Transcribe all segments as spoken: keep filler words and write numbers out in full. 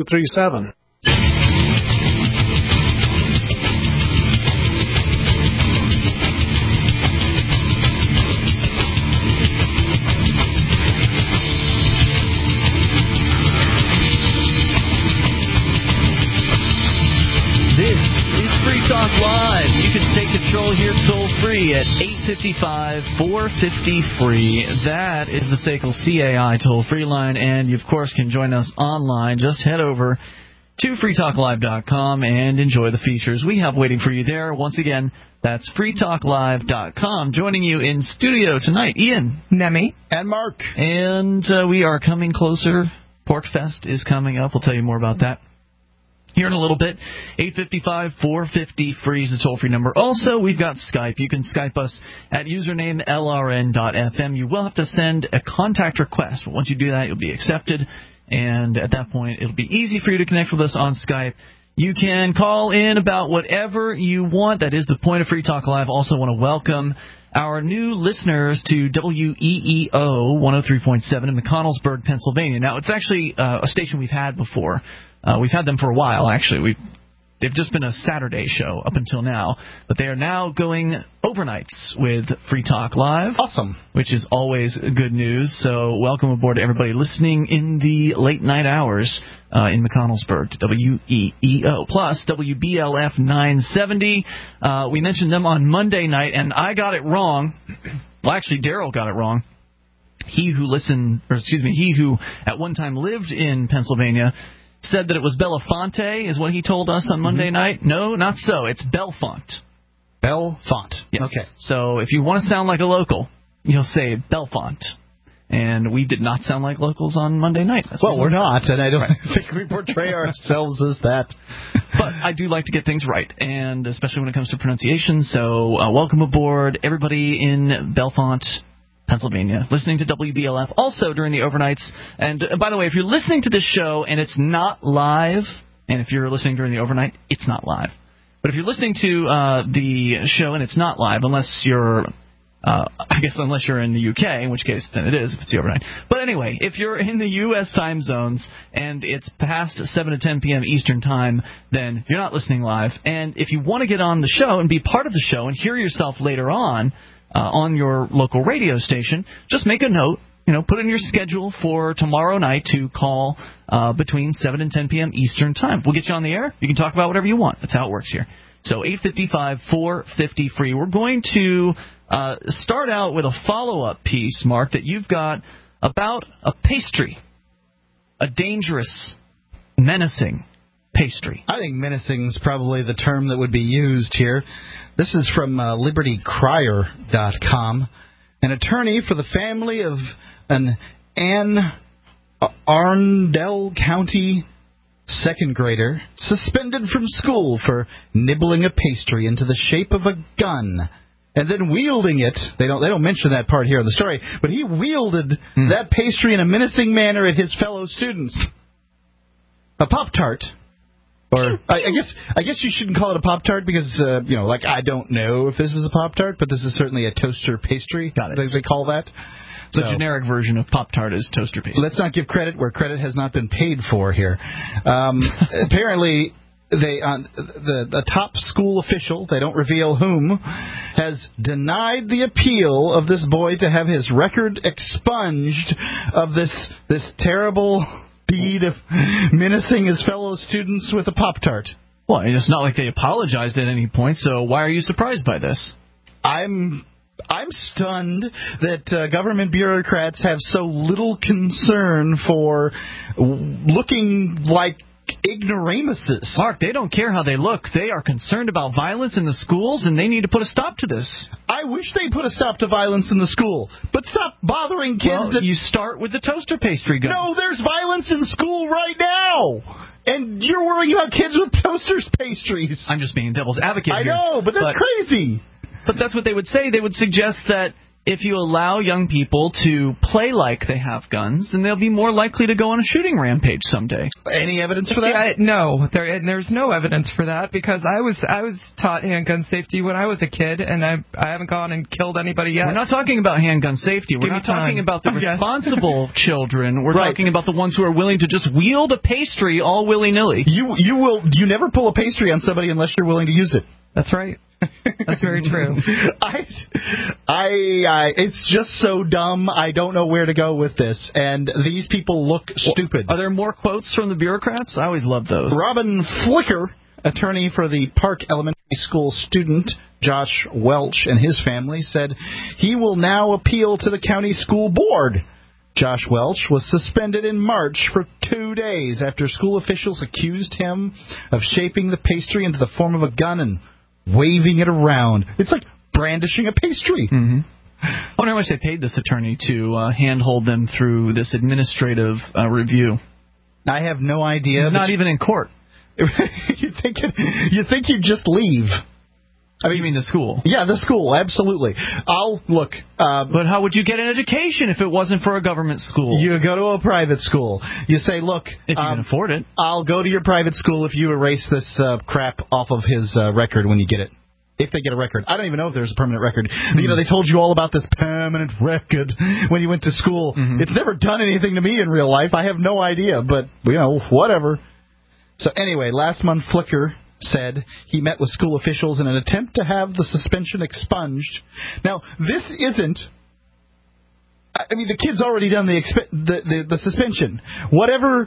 two three seven. Talk Live. You can take control here toll-free at eight five five, four five zero, free. That is the S A C L C A I toll-free line, and you, of course, can join us online. Just head over to free talk live dot com and enjoy the features we have waiting for you there. Once again, that's free talk live dot com. Joining you in studio tonight, Ian. Nemi. And Mark. And uh, we are coming closer. PorcFest is coming up. We'll tell you more about that here in a little bit. eight five five, four five zero, free is the toll-free number. Also, we've got Skype. You can Skype us at username L R N dot F M. You will have to send a contact request. But once you do that, you'll be accepted. And at that point, it'll be easy for you to connect with us on Skype. You can call in about whatever you want. That is the point of Free Talk Live. Also want to welcome our new listeners to W E E O one oh three point seven in McConnellsburg, Pennsylvania. Now, it's actually uh, a station we've had before. Uh, we've had them for a while, actually. We They've just been a Saturday show up until now, but they are now going overnights with Free Talk Live. Awesome. Which is always good news. So welcome aboard to everybody listening in the late night hours uh, in McConnellsburg to W E E O. Plus, W B L F nine seventy. Uh, we mentioned them on Monday night, and I got it wrong. Well, actually, Daryl got it wrong. He who listened, or excuse me, he who at one time lived in Pennsylvania said that it was Belafonte, is what he told us on Monday mm-hmm. night. No, not so. It's Belfont. Belfont. Yes. Okay. So if you want to sound like a local, you'll say Belfont. And we did not sound like locals on Monday night. That's well, we're not, and I don't right. think we portray ourselves as that. But I do like to get things right, and especially when it comes to pronunciation. So uh, welcome aboard, everybody in Belfont, Pennsylvania, listening to W B L F also during the overnights. And uh, by the way, if you're listening to this show and it's not live, and if you're listening during the overnight, it's not live. But if you're listening to uh, the show and it's not live, unless you're, uh, I guess unless you're in the U K, in which case then it is if it's the overnight. But anyway, if you're in the U S time zones and it's past seven to ten p.m. Eastern time, then you're not listening live. And if you want to get on the show and be part of the show and hear yourself later on, Uh, on your local radio station, just make a note, you know, put in your schedule for tomorrow night to call uh, between seven and ten p.m. Eastern time. We'll get you on the air. You can talk about whatever you want. That's how it works here. So eight five five, four five zero, free. We're going to uh, start out with a follow-up piece, Mark, that you've got about a pastry, a dangerous, menacing pastry. I think menacing is probably the term that would be used here. This is from uh, liberty crier dot com. An attorney for the family of an Anne Arundel County second grader suspended from school for nibbling a pastry into the shape of a gun and then wielding it. They don't they don't mention that part here in the story, but he wielded mm. that pastry in a menacing manner at his fellow students. A Pop-Tart. Or I, I guess I guess you shouldn't call it a Pop-Tart because, uh, you know, like I don't know if this is a Pop-Tart, but this is certainly a toaster pastry. Got it. As they call that. The so, generic version of Pop-Tart is toaster pastry. Let's not give credit where credit has not been paid for here. Um, apparently, they uh, the, the top school official, they don't reveal whom, has denied the appeal of this boy to have his record expunged of this this terrible deed of menacing his fellow students with a Pop-Tart. Well, it's not like they apologized at any point, so why are you surprised by this? I'm I'm stunned that uh, government bureaucrats have so little concern for looking like ignoramuses. Mark, they don't care how they look. They are concerned about violence in the schools, and they need to put a stop to this. I wish they put a stop to violence in the school, but stop bothering kids. Well, that you start with the toaster pastry gun. No, there's violence in school right now, and you're worrying about kids with toaster pastries. I'm just being devil's advocate I here. know, but that's but, crazy. But that's what they would say. They would suggest that if you allow young people to play like they have guns, then they'll be more likely to go on a shooting rampage someday. Any evidence for that? See, I, no, there, and there's no evidence for that because I was I was taught handgun safety when I was a kid, and I I haven't gone and killed anybody yet. We're not talking about handgun safety. We're Give not me talking time. about the Yes. responsible children. We're Right. talking about the ones who are willing to just wield a pastry all willy-nilly. You you will you never pull a pastry on somebody unless you're willing to use it. That's right. That's very true. I, I, I, it's just so dumb. I don't know where to go with this. And these people look stupid. Are there more quotes from the bureaucrats? I always love those. Robin Flicker, attorney for the Park Elementary School student Josh Welch and his family, said he will now appeal to the county school board. Josh Welch was suspended in March for two days after school officials accused him of shaping the pastry into the form of a gun and waving it around. It's like brandishing a pastry. Mm-hmm. I wonder how much they paid this attorney to uh, handhold them through this administrative uh, review. I have no idea. He's not you, even in court. you think it, you think you'd just leave? I mean, you mean the school? Yeah, the school, absolutely. I'll look. Uh, but how would you get an education if it wasn't for a government school? You go to a private school. You say, look, if you um, can afford it, I'll go to your private school if you erase this uh, crap off of his uh, record when you get it. If they get a record. I don't even know if there's a permanent record. Mm-hmm. You know, they told you all about this permanent record when you went to school. Mm-hmm. It's never done anything to me in real life. I have no idea, but, you know, whatever. So anyway, last month, Flicker said he met with school officials in an attempt to have the suspension expunged. Now, this isn't... I mean, the kid's already done the, exp- the, the, the suspension. Whatever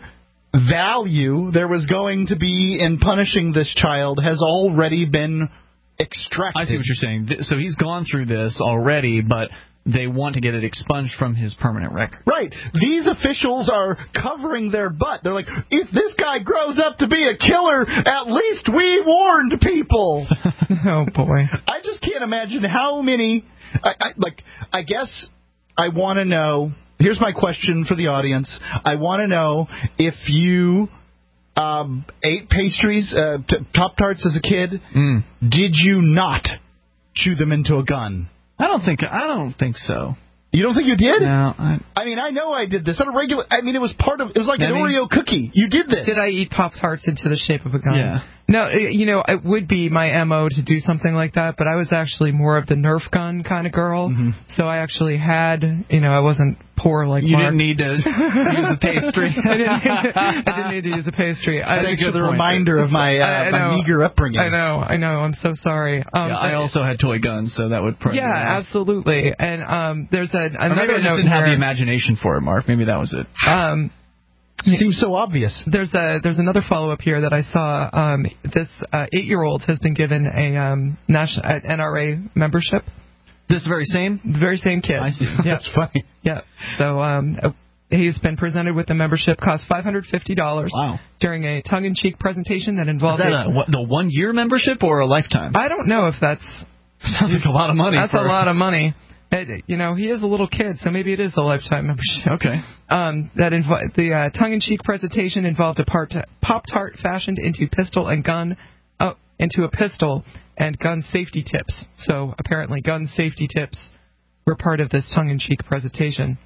value there was going to be in punishing this child has already been extracted. I see what you're saying. So he's gone through this already, but they want to get it expunged from his permanent record. Right. These officials are covering their butt. They're like, if this guy grows up to be a killer, at least we warned people. Oh, boy. I just can't imagine how many... I, I, like, I guess I want to know... Here's my question for the audience. I want to know if you... Um, ate pastries, uh, t- Top Tarts as a kid. Mm. Did you not chew them into a gun? I don't think I don't think so. You don't think you did? No. I, I mean, I know I did this on a regular. I mean, it was part of. It was like Maybe. an Oreo cookie. You did this. Did I eat Pop-Tarts into the shape of a gun? Yeah. No, you know, it would be my M O to do something like that, but I was actually more of the Nerf gun kind of girl. Mm-hmm. So I actually had, you know, I wasn't poor like you Mark. didn't need to use a pastry. I, didn't, I didn't need to use a pastry. I, Thanks for the point. reminder of my, uh, I, I my meager upbringing. I know, I know. I'm so sorry. Um, yeah, I also had toy guns, so that would probably. Yeah, be absolutely. And um, there's a, another or maybe I just note didn't here. have the imagination for it, Mark. Maybe that was it. Um. Seems so obvious. There's a there's another follow up here that I saw. Um, this uh, eight year old has been given a um, national uh, N R A membership. This very same, the very same kid. I see. Yeah. That's funny. Yeah. So um, he's been presented with the membership. Cost five hundred fifty dollars. Wow. During a tongue in cheek presentation that involved. Is that a, what, the one year membership or a lifetime? I don't know if that's. Sounds like a lot of money. That's for... a lot of money. It, you know, he is a little kid, so maybe it is a lifetime membership. Okay. Um, that inv- the uh, tongue-in-cheek presentation involved a part Pop-Tart fashioned into pistol and gun, oh, into a pistol and gun safety tips. So apparently, gun safety tips were part of this tongue-in-cheek presentation.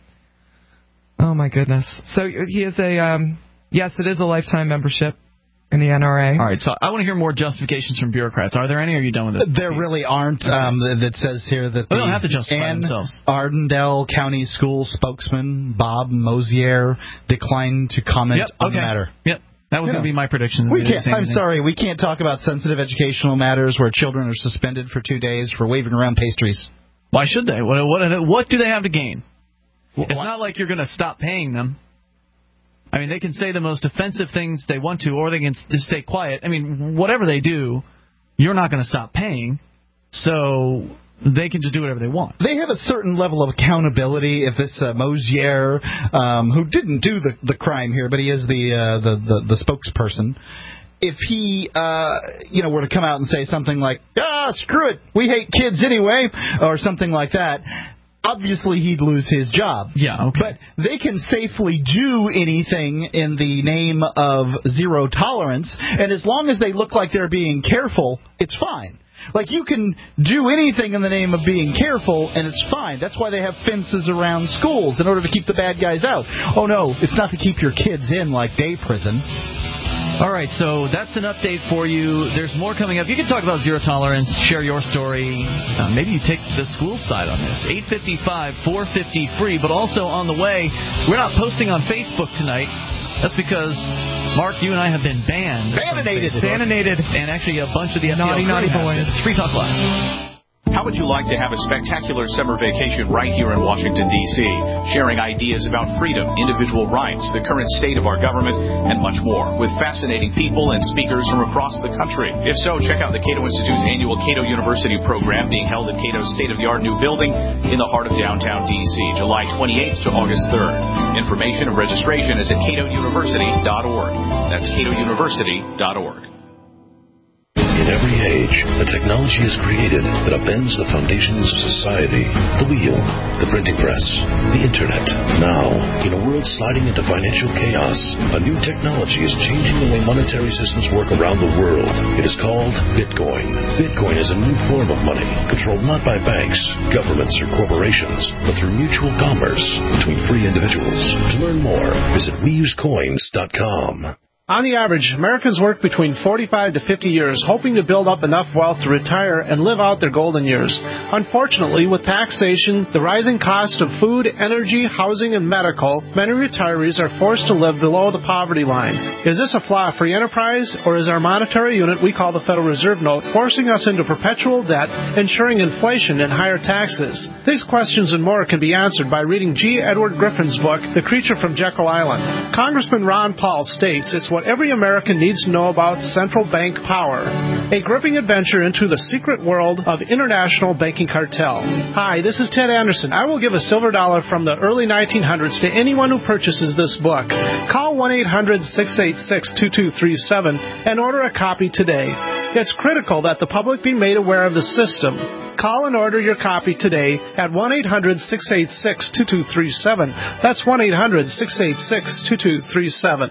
Oh my goodness! So he is a um, yes, it is a lifetime membership in the N R A. All right, so I want to hear more justifications from bureaucrats. Are there any, or are you done with it? There really aren't. Um, that says here that they the don't have to justify Ann themselves. Arundel County School spokesman Bob Mosier declined to comment yep, on okay. the matter. Yep, that was going to be my prediction. We can't, I'm sorry, we can't talk about sensitive educational matters where children are suspended for two days for waving around pastries. Why should they? What what, what do they have to gain? What? It's not like you're going to stop paying them. I mean, they can say the most offensive things they want to, or they can just stay quiet. I mean, whatever they do, you're not going to stop paying, so they can just do whatever they want. They have a certain level of accountability. If this uh, Mosier, um, who didn't do the, the crime here, but he is the uh, the, the, the spokesperson, if he, uh, you know, were to come out and say something like, ah, screw it, we hate kids anyway, or something like that, obviously he'd lose his job. Yeah, okay. But they can safely do anything in the name of zero tolerance, and as long as they look like they're being careful, it's fine. Like, you can do anything in the name of being careful, and it's fine. That's why they have fences around schools, in order to keep the bad guys out. Oh, no, it's not to keep your kids in like day prison. All right, so that's an update for you. There's more coming up. You can talk about zero tolerance, share your story. Uh, maybe you take the school side on this. eight five five, four five zero, free. But also on the way, we're not posting on Facebook tonight. That's because, Mark, you and I have been banned. Banninated. Banninated. And actually a bunch of the F T L Naughty, naughty boys. It's Free Talk Live. How would you like to have a spectacular summer vacation right here in Washington, D C, sharing ideas about freedom, individual rights, the current state of our government, and much more, with fascinating people and speakers from across the country? If so, check out the Cato Institute's annual Cato University program being held at Cato's state-of-the-art new building in the heart of downtown D C, July twenty-eighth to August third. Information and registration is at cato university dot org. That's cato university dot org. In every age, a technology is created that upends the foundations of society. The wheel, the printing press, the internet. Now, in a world sliding into financial chaos, a new technology is changing the way monetary systems work around the world. It is called Bitcoin. Bitcoin is a new form of money, controlled not by banks, governments, or corporations, but through mutual commerce between free individuals. To learn more, visit we use coins dot com. On the average, Americans work between forty-five to fifty years, hoping to build up enough wealth to retire and live out their golden years. Unfortunately, with taxation, the rising cost of food, energy, housing, and medical, many retirees are forced to live below the poverty line. Is this a flaw of free enterprise, or is our monetary unit we call the Federal Reserve Note forcing us into perpetual debt, ensuring inflation and higher taxes? These questions and more can be answered by reading G. Edward Griffin's book, The Creature from Jekyll Island. Congressman Ron Paul states it's what every American needs to know about central bank power. A gripping adventure into the secret world of international banking cartel. Hi, this is Ted Anderson. I will give a silver dollar from the early nineteen hundreds to anyone who purchases this book. Call one eight hundred, six eight six, two two three seven and order a copy today. It's critical that the public be made aware of the system. Call and order your copy today at one eight hundred, six eight six, two two three seven. That's one eight hundred, six eight six, two two three seven.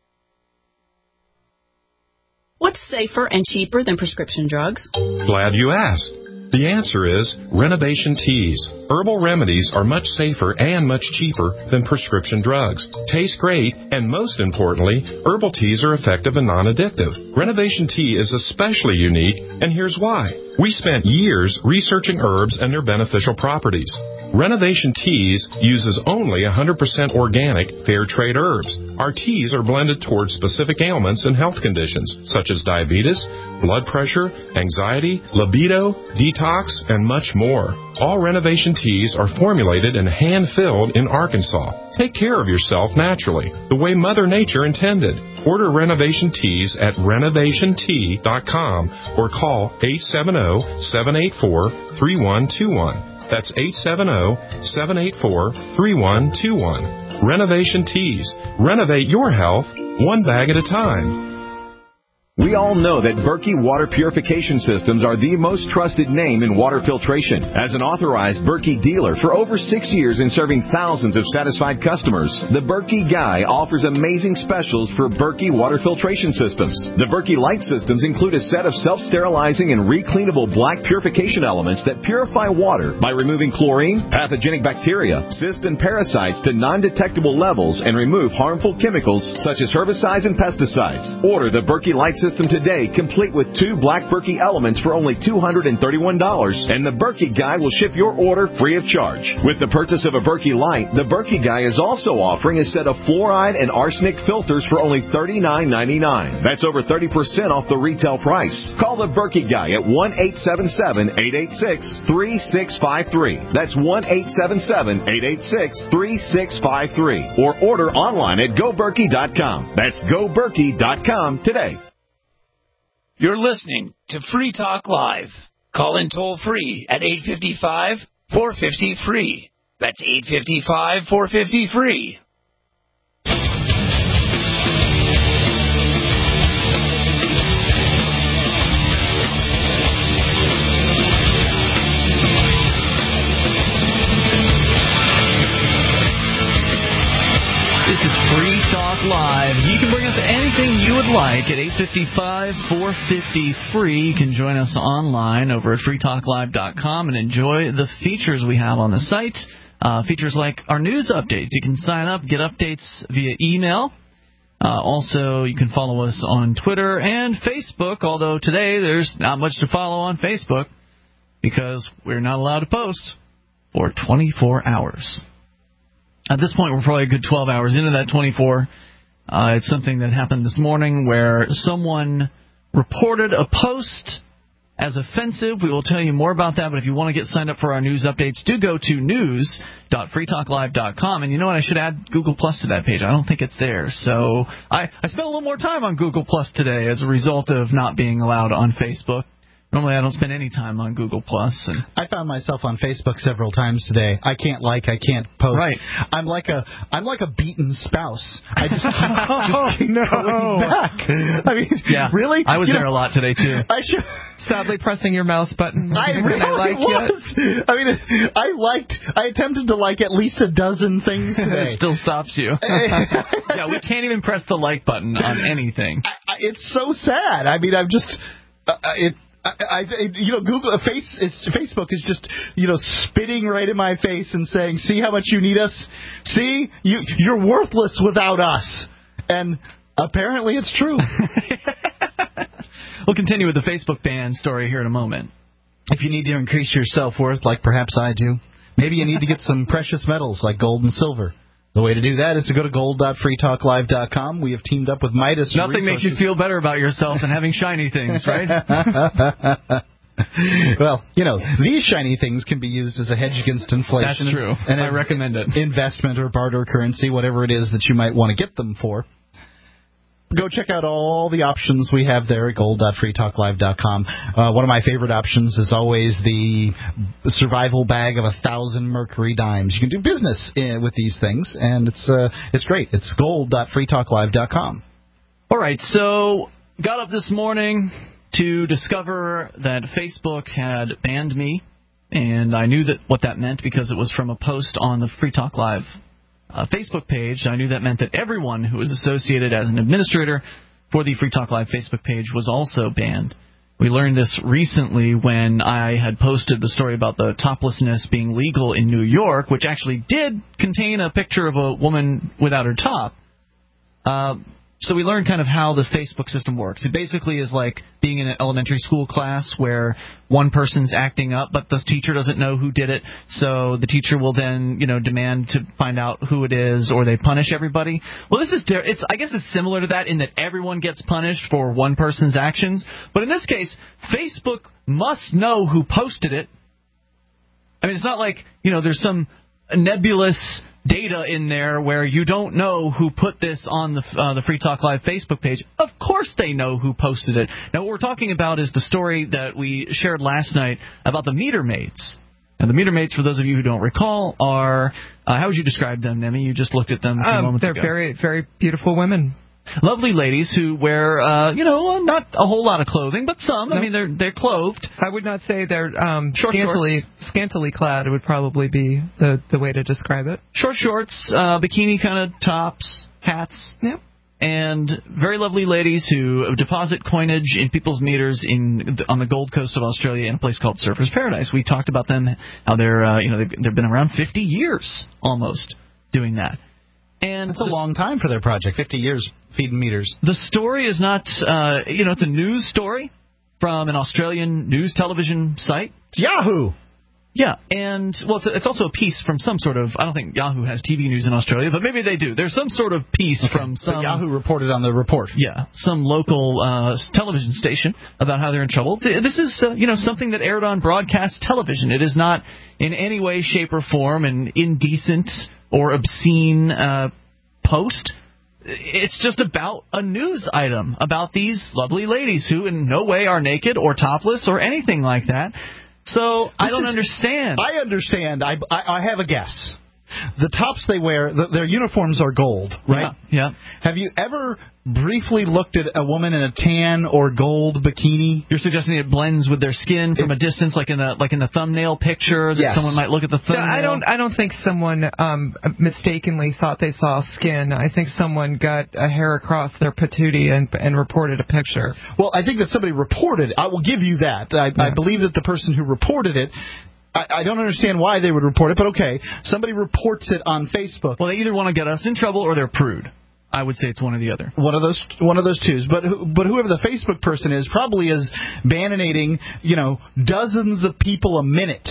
What's safer and cheaper than prescription drugs? Glad you asked. The answer is Renovation Teas. Herbal remedies are much safer and much cheaper than prescription drugs. Taste great, and most importantly, herbal teas are effective and non-addictive. Renovation Tea is especially unique, and here's why. We spent years researching herbs and their beneficial properties. Renovation Teas uses only one hundred percent organic, fair trade herbs. Our teas are blended towards specific ailments and health conditions, such as diabetes, blood pressure, anxiety, libido, detox, and much more. All Renovation Teas are formulated and hand-filled in Arkansas. Take care of yourself naturally, the way Mother Nature intended. Order Renovation Teas at renovation tea dot com or call eight seven zero, seven eight four, three one two one. That's eight seven zero, seven eight four, three one two one. Renovation Teas. Renovate your health one bag at a time. We all know that Berkey Water Purification Systems are the most trusted name in water filtration. As an authorized Berkey dealer for over six years and serving thousands of satisfied customers, the Berkey Guy offers amazing specials for Berkey Water Filtration Systems. The Berkey Light Systems include a set of self-sterilizing and recleanable black purification elements that purify water by removing chlorine, pathogenic bacteria, cysts, and parasites to non-detectable levels and remove harmful chemicals such as herbicides and pesticides. Order the Berkey Light System today, complete with two black Berkey elements for only two hundred thirty-one dollars, and the Berkey Guy will ship your order free of charge. With the purchase of a Berkey Light, the Berkey Guy is also offering a set of fluoride and arsenic filters for only thirty-nine ninety-nine. That's over thirty percent off the retail price. Call the Berkey Guy at one eight seven seven, eight eight six, three six five three. That's one eight seven seven, eight eight six, three six five three. Or order online at go berkey dot com. That's go berkey dot com today. You're listening to Free Talk Live. Call in toll free at eight five five, four five zero, free. That's eight five five, four five zero, free. This is Free Talk Live. You can bring us anything you would like at eight five five, four five zero, free. You can join us online over at free talk live dot com and enjoy the features we have on the site. Uh, features like our news updates. You can sign up, get updates via email. Uh, also, you can follow us on Twitter and Facebook, although today there's not much to follow on Facebook because we're not allowed to post for twenty-four hours. At this point, we're probably a good twelve hours into that twenty-four. Uh, it's something that happened this morning where someone reported a post as offensive. We will tell you more about that, but if you want to get signed up for our news updates, do go to news dot free talk live dot com. And you know what? I should add Google Plus to that page. I don't think it's there. So I, I spent a little more time on Google Plus today as a result of not being allowed on Facebook. Normally, I don't spend any time on Google Plus. And I found myself on Facebook several times today. I can't like, I can't post. Right. I'm like a, I'm like a beaten spouse. I just keep, just keep no. going back. I mean, yeah, really? I was you there know, a lot today too. I should. Sadly, pressing your mouse button. I really I like was. Yet. I mean, I liked. I attempted to like at least a dozen things today. It still stops you. Yeah, we can't even press the like button on anything. I, I, it's so sad. I mean, I'm just. Uh, it. I, I, you know, Google, face is, Facebook is just, you know, spitting right in my face and saying, "See how much you need us? See, you, you're worthless without us." And apparently, it's true. We'll continue with the Facebook ban story here in a moment. If you need to increase your self-worth, like perhaps I do, maybe you need to get some precious metals like gold and silver. The way to do that is to go to gold dot free talk live dot com. We have teamed up with Midas. Nothing Resources. makes you feel better about yourself than having shiny things, right? Well, you know, these shiny things can be used as a hedge against inflation. That's true. And I recommend it. Investment or barter currency, whatever it is that you might want to get them for. Go check out all the options we have there at gold dot free talk live dot com. Uh, one of my favorite options is always the survival bag of a thousand mercury dimes. You can do business in, with these things, and it's uh, it's great. It's gold dot free talk live dot com. All right, so got up this morning to discover that Facebook had banned me, and I knew that what that meant because it was from a post on the Free Talk Live Uh, Facebook page. I knew that meant that everyone who was associated as an administrator for the Free Talk Live Facebook page was also banned. We learned this recently when I had posted the story about the toplessness being legal in New York, which actually did contain a picture of a woman without her top. Uh, So we learned kind of how the Facebook system works. It basically is like being in an elementary school class where one person's acting up, but the teacher doesn't know who did it. So the teacher will then, you know, demand to find out who it is, or they punish everybody. Well, this is it's I guess it's similar to that in that everyone gets punished for one person's actions. But in this case, Facebook must know who posted it. I mean, it's not like, you know, there's some nebulous data in there where you don't know who put this on the uh, the Free Talk Live Facebook page. Of course they know who posted it. Now, what we're talking about is the story that we shared last night about the meter maids. And the meter maids, for those of you who don't recall, are, uh, how would you describe them, Nemi? You just looked at them a few um, moments they're ago. They're very, very beautiful women. Lovely ladies who wear, uh, you know, not a whole lot of clothing, but some. No. I mean, they're they're clothed. I would not say they're um, short scantily, shorts. Scantily clad would probably be the, the way to describe it. Short shorts, uh, bikini kind of tops, hats. Yeah. And very lovely ladies who deposit coinage in people's meters in on the Gold Coast of Australia in a place called Surfers Paradise. We talked about them, how they're, uh, you know, they've, they've been around fifty years almost doing that. And it's a long time for their project, fifty years feeding meters. The story is not, uh, you know, it's a news story from an Australian news television site. It's Yahoo! Yeah, and, well, it's, it's also a piece from some sort of, I don't think Yahoo has T V news in Australia, but maybe they do. There's some sort of piece okay. from some... So Yahoo reported on the report. Yeah, some local uh, television station about how they're in trouble. This is, uh, you know, something that aired on broadcast television. It is not in any way, shape, or form an indecent or obscene uh, post. It's just about a news item about these lovely ladies who in no way are naked or topless or anything like that. So this I don't is, understand. I understand. I, I, I have a guess. The tops they wear, the, their uniforms are gold, right? Yeah, yeah. Have you ever briefly looked at a woman in a tan or gold bikini? You're suggesting it blends with their skin from it, a distance, like in the like in the thumbnail picture that yes. someone might look at the thumbnail? No, I don't. I don't think someone um, mistakenly thought they saw skin. I think someone got a hair across their patootie and and reported a picture. Well, I think that somebody reported it. I will give you that. I, yeah. I believe that the person who reported it. I, I don't understand why they would report it, but okay. Somebody reports it on Facebook. Well, they either want to get us in trouble or they're prude. I would say it's one or the other. One of those, one of those twos. But but whoever the Facebook person is probably is bananating, you know, dozens of people a minute,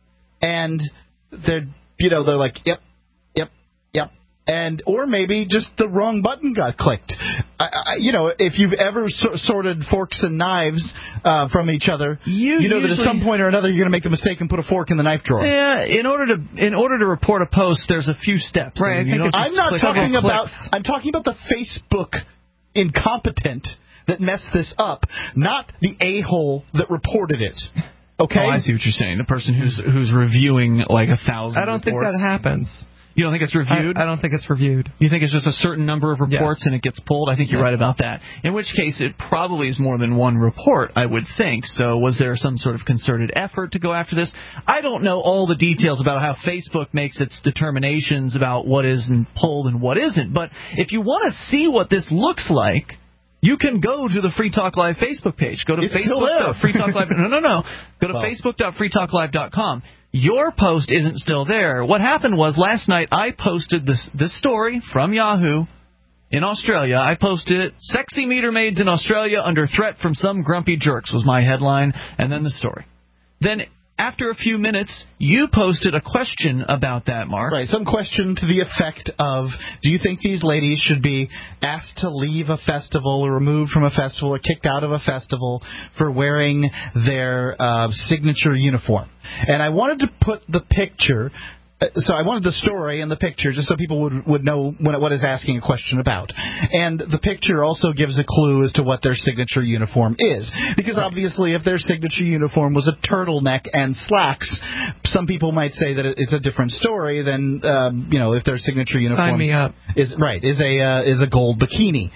and they're you know they're like yep, yep, yep, and or maybe just the wrong button got clicked. I, I, you know, if you've ever so, sorted forks and knives uh, from each other, you, you know usually, that at some point or another you're going to make the mistake and put a fork in the knife drawer. Yeah, in order to in order to report a post, there's a few steps. Right. I you think I'm not talking about. Clicks. I'm talking about the Facebook incompetent that messed this up, not the a-hole that reported it. Okay. Oh, I see what you're saying. The person who's who's reviewing like a thousand. I don't reports. think that happens. You don't think it's reviewed? I, I don't think it's reviewed. You think it's just a certain number of reports yes. and it gets pulled? I think you're yes. right about that. In which case, it probably is more than one report, I would think. So was there some sort of concerted effort to go after this? I don't know all the details about how Facebook makes its determinations about what is pulled and what isn't. But if you want to see what this looks like, you can go to the Free Talk Live Facebook page. Go to Facebook dot free talk live. No, no, no. Go to well. facebook dot free talk live dot com. Your post isn't still there. What happened was last night I posted this this story from Yahoo in Australia. I posted it. Sexy meter maids in Australia under threat from some grumpy jerks was my headline, and then the story. Then after a few minutes, you posted a question about that, Mark. Right, some question to the effect of, do you think these ladies should be asked to leave a festival or removed from a festival or kicked out of a festival for wearing their uh, signature uniform? And I wanted to put the picture... So I wanted the story and the picture just so people would would know what, what is asking a question about. And the picture also gives a clue as to what their signature uniform is. Because obviously if their signature uniform was a turtleneck and slacks, some people might say that it's a different story than, um, you know, if their signature uniform Sign me up. is right is a uh, is a gold bikini.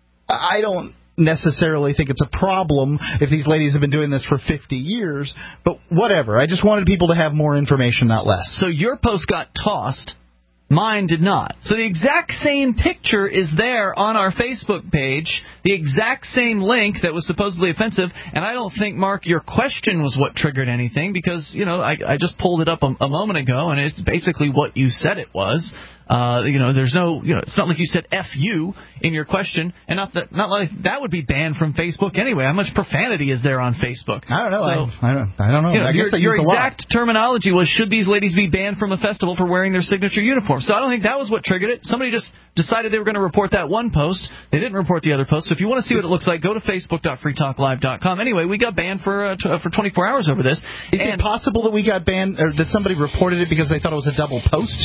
I don't necessarily think it's a problem if these ladies have been doing this for fifty years, but whatever. I just wanted people to have more information, not less. So your post got tossed. Mine did not. So the exact same picture is there on our Facebook page, the exact same link that was supposedly offensive, and I don't think, Mark, your question was what triggered anything because, you know, I, I just pulled it up a, a moment ago, and it's basically what you said it was. Uh, you know, there's no, you know, it's not like you said F you in your question, and not that, not like that would be banned from Facebook anyway. How much profanity is there on Facebook? I don't know. So, I, I don't. I don't know. You know I guess your I your exact terminology was, should these ladies be banned from a festival for wearing their signature uniform? So I don't think that was what triggered it. Somebody just decided they were going to report that one post. They didn't report the other post. So if you want to see what it looks like, go to facebook dot free talk live dot com. Anyway, we got banned for uh, t- for twenty-four hours over this. Is and it possible that we got banned, or that somebody reported it because they thought it was a double post?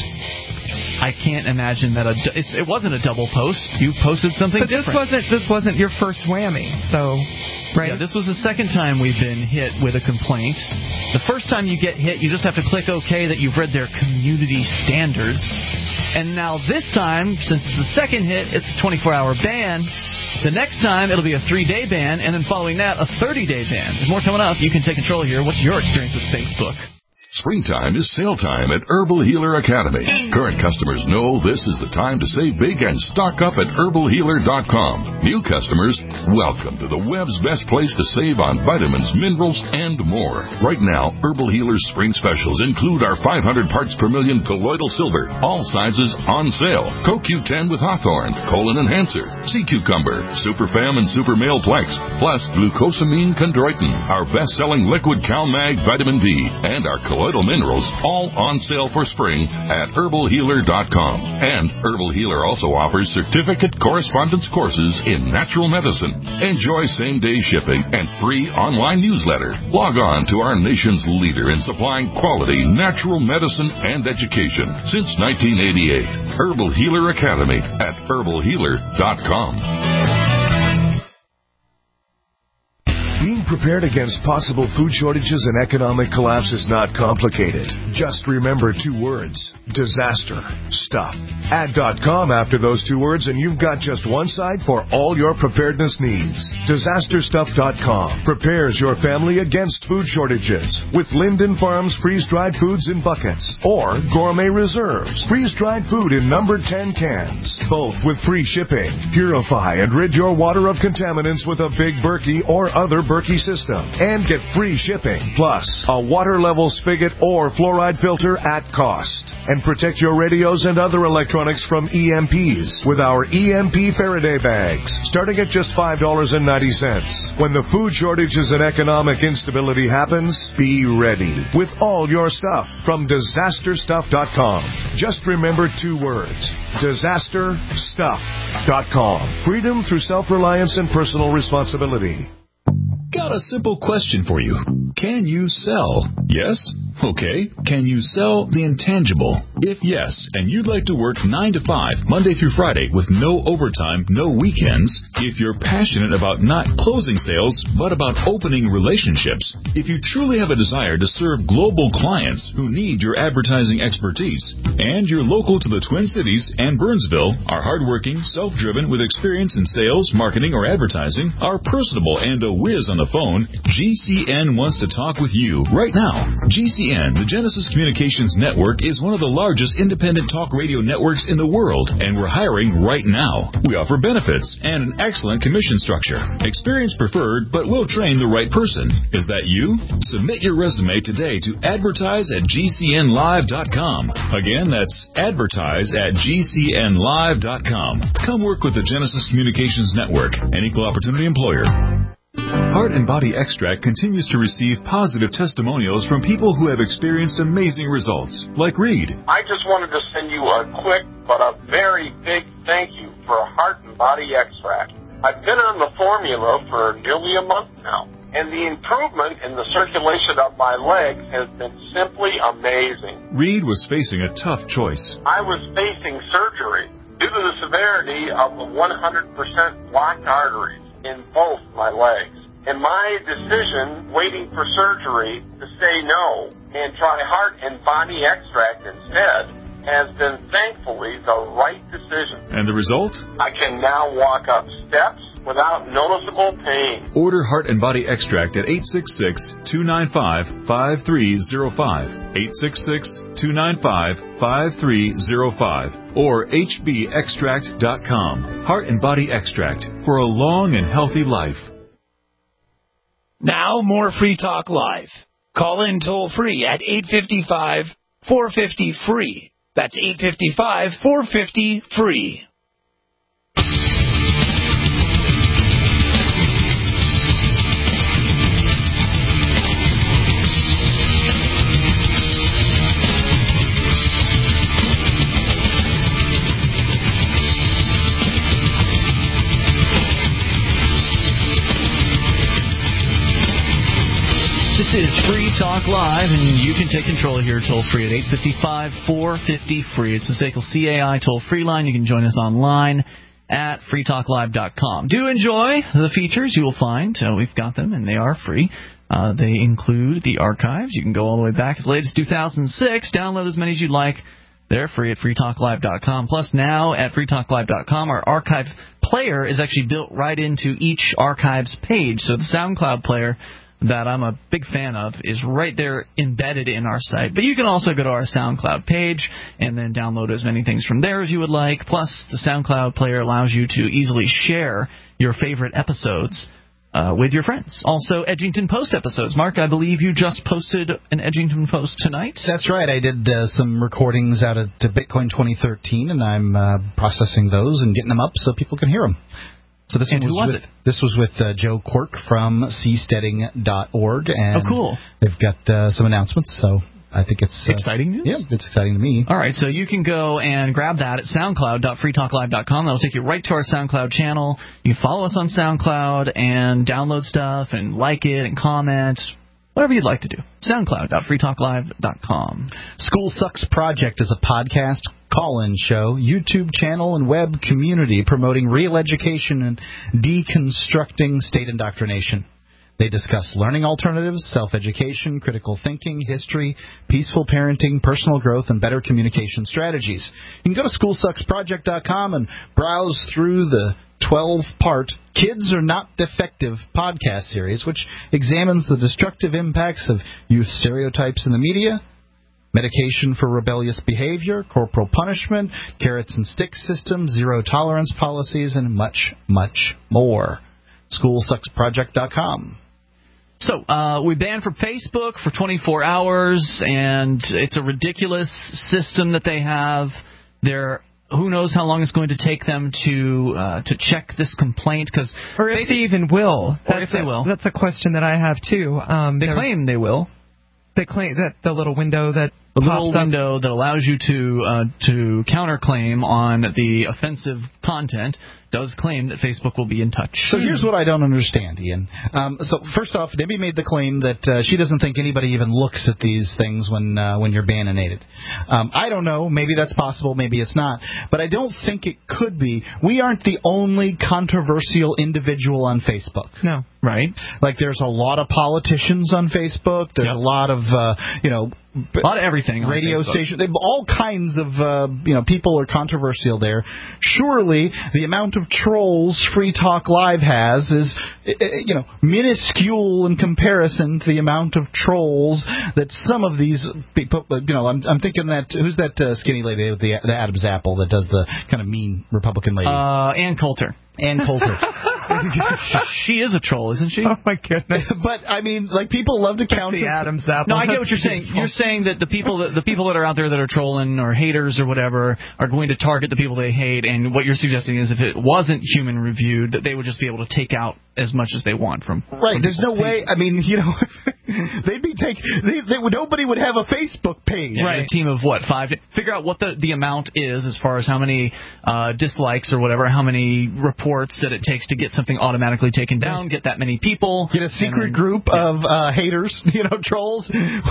I can't imagine that a it's, it wasn't a double post. You posted something but different. this wasn't this wasn't your first whammy, so right? Yeah, this was the second time we've been hit with a complaint. The first time you get hit, you just have to click OK that you've read their community standards. And now this time, since it's the second hit, it's a twenty-four hour ban. The next time, it'll be a three-day ban, and then following that, a thirty-day ban. There's more coming up. You can take control here. What's your experience with Facebook? Springtime is sale time at Herbal Healer Academy. Current customers know this is the time to save big and stock up at herbal healer dot com. New customers, welcome to the web's best place to save on vitamins, minerals, and more. Right now, Herbal Healer's spring specials include our five hundred parts per million colloidal silver, all sizes on sale. Co Q ten with Hawthorne, Colon Enhancer, Sea Cucumber, Super Fam and Super Male Plex, plus Glucosamine Chondroitin, our best-selling liquid CalMag Vitamin D, and our colloidal minerals, all on sale for spring at herbal healer dot com. And Herbal Healer also offers certificate correspondence courses in natural medicine. Enjoy same-day shipping and free online newsletter. Log on to our nation's leader in supplying quality natural medicine and education since nineteen eighty-eight. Herbal Healer Academy at herbal healer dot com. Being prepared against possible food shortages and economic collapse is not complicated. Just remember two words: disaster stuff. Add .com after those two words and you've got just one site for all your preparedness needs. disaster stuff dot com prepares your family against food shortages with Linden Farms freeze-dried foods in buckets or Gourmet Reserves freeze-dried food in number ten cans, both with free shipping. Purify and rid your water of contaminants with a Big Berkey or other Berkey system and get free shipping, plus a water level spigot or fluoride filter at cost. And protect your radios and other electronics from E M Ps with our E M P Faraday bags, starting at just five dollars and ninety cents. When the food shortages and economic instability happens, be ready with all your stuff from disaster stuff dot com. Just remember two words: disaster stuff dot com. Freedom through self-reliance and personal responsibility. Got a simple question for you. Can you sell? Yes? Okay. Can you sell the intangible? If yes, and you'd like to work nine to five, Monday through Friday, with no overtime, no weekends, if you're passionate about not closing sales, but about opening relationships, if you truly have a desire to serve global clients who need your advertising expertise, and you're local to the Twin Cities and Burnsville, are hardworking, self-driven, with experience in sales, marketing, or advertising, are personable, and a whiz on the phone, G C N wants to talk with you right now. G C N, the Genesis Communications Network, is one of the largest independent talk radio networks in the world, and we're hiring right now. We offer benefits and an excellent commission structure. Experience preferred, but we'll train the right person. Is that you? Submit your resume today to advertise at G C N live dot com. Again, that's advertise at G C N live dot com. Come work with the Genesis Communications Network, an equal opportunity employer. Heart and Body Extract continues to receive positive testimonials from people who have experienced amazing results, like Reed. I just wanted to send you a quick but a very big thank you for Heart and Body Extract. I've been on the formula for nearly a month now, and the improvement in the circulation of my legs has been simply amazing. Reed was facing a tough choice. I was facing surgery due to the severity of the one hundred percent blocked arteries in both my legs. And my decision, waiting for surgery, to say no and try Heart and Body Extract instead, has been thankfully the right decision. And the result? I can now walk up steps without noticeable pain. Order Heart and Body Extract at eight six six, two nine five, five three zero five, eight six six, two nine five, five three zero five, or H B extract dot com. Heart and Body Extract for a long and healthy life. Now more Free Talk Live. Call in toll free at eight five five, four five zero, free. That's eight five five, four five zero, free. This is Free Talk Live, and you can take control here toll-free at eight five five, four five zero, free. It's the S A C L C A I toll-free line. You can join us online at free talk live dot com. Do enjoy the features you will find. Uh, we've got them, and they are free. Uh, they include the archives. You can go all the way back as late as two thousand six. Download as many as you'd like. They're free at free talk live dot com. Plus, now at free talk live dot com, our archive player is actually built right into each archives page. So the SoundCloud player that I'm a big fan of is right there embedded in our site. But you can also go to our SoundCloud page and then download as many things from there as you would like. Plus, the SoundCloud player allows you to easily share your favorite episodes uh, with your friends. Also, Edgington Post episodes. Mark, I believe you just posted an Edgington Post tonight. That's right. I did uh, some recordings out of to Bitcoin twenty thirteen, and I'm uh, processing those and getting them up so people can hear them. So this and was, who was with, it? This was with uh, Joe Quirk from seasteading dot org. And oh, cool. They've got uh, some announcements, so I think it's... Uh, exciting news? Yeah, it's exciting to me. All right, so you can go and grab that at soundcloud dot free talk live dot com. That'll take you right to our SoundCloud channel. You can follow us on SoundCloud and download stuff and like it and comment. Whatever you'd like to do. soundcloud dot free talk live dot com. School Sucks Project is a podcast, call-in show, YouTube channel, and web community promoting real education and deconstructing state indoctrination. They discuss learning alternatives, self-education, critical thinking, history, peaceful parenting, personal growth, and better communication strategies. You can go to school sucks project dot com and browse through the twelve-part Kids Are Not Defective podcast series, which examines the destructive impacts of youth stereotypes in the media, medication for rebellious behavior, corporal punishment, carrots and sticks systems, zero-tolerance policies, and much, much more. school sucks project dot com. So, uh, we banned from Facebook for twenty-four hours, and it's a ridiculous system that they have. They're Who knows how long it's going to take them to uh, to check this complaint? Cause or if they even will. Or if they will. That's a question that I have, too. Um, they claim they will. They claim that the little window that The pops little up. window that allows you to uh, to counterclaim on the offensive content does claim that Facebook will be in touch. So here's what I don't understand, Ian. Um, so first off, Debbie made the claim that uh, she doesn't think anybody even looks at these things when uh, when you're banninated. Um, I don't know. Maybe that's possible. Maybe it's not. But I don't think it could be. We aren't the only controversial individual on Facebook. No. Right. Like there's a lot of politicians on Facebook. There's Yep. a lot of, uh, you know, a lot of everything. Radio stations. All kinds of, uh, you know, people are controversial there. Surely the amount of trolls Free Talk Live has is, you know, minuscule in comparison to the amount of trolls that some of these people, you know, I'm, I'm thinking that, who's that uh, skinny lady with the, the Adam's apple that does the kind of mean Republican lady? Uh, Ann Coulter. Ann Coulter. She is a troll, isn't she? Oh, my goodness. But, I mean, like, people love to count the Adam's apple. No, I get what you're saying. You're saying that the people that the people that are out there that are trolling or haters or whatever are going to target the people they hate, and what you're suggesting is if it wasn't human reviewed, that they would just be able to take out as much as they want from. Right. From There's no pages. way. I mean, you know, they'd be take. They, they would. Nobody would have a Facebook page. Yeah, right. A team of what? Five. Figure out what the the amount is as far as how many uh, dislikes or whatever, how many reports that it takes to get something automatically taken down. Get that many people. Get a secret then, group yeah. of uh, haters. You know, trolls.